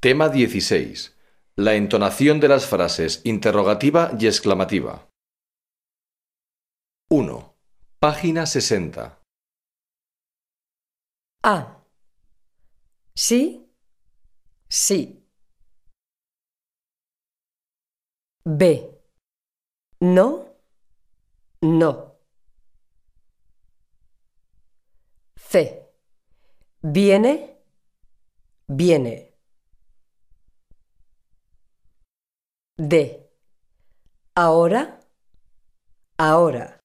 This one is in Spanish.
Tema 16. La entonación de las frases interrogativa y exclamativa. 1. Página 60. A. Sí, sí. B. No, no. C. Viene, viene. D. Ahora, ahora.